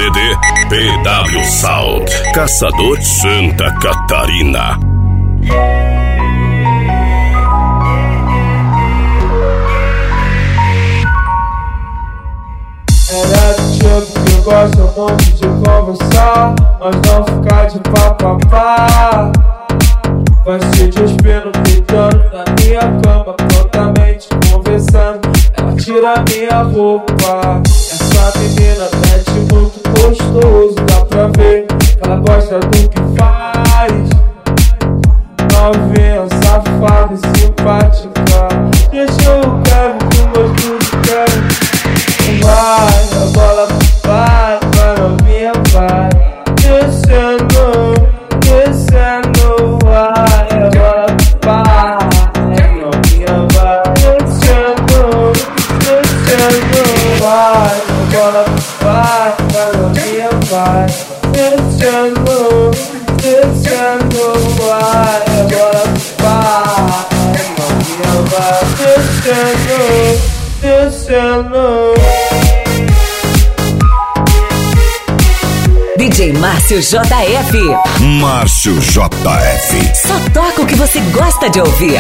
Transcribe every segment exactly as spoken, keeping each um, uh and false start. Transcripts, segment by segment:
C D P W Sound, Caçador Santa Catarina. Era do tipo que eu gosto muito de conversar, mas não ficar de papapá. Vai se despindo, deitando na minha cama, prontamente conversando. Ela tira minha roupa. Essa menina mete muito gostoso, dá pra ver que ela gosta do que faz. Novinha, safada e simpática. Deixa eu quero com gosto de quero. Vai, a bola vai, vai, novinha, vai. Descendo, descendo, vai, a bola vai, novinha, vai. Descendo, descendo, vai, a bola vai, vai, novinha, vai. Descendo, descendo, vai, a bola vai, novinha, vai. Descendo, descendo. D J Márcio J F. Márcio J F. Só toca o que você gosta de ouvir.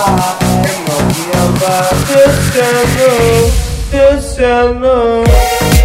Descendo, descendo.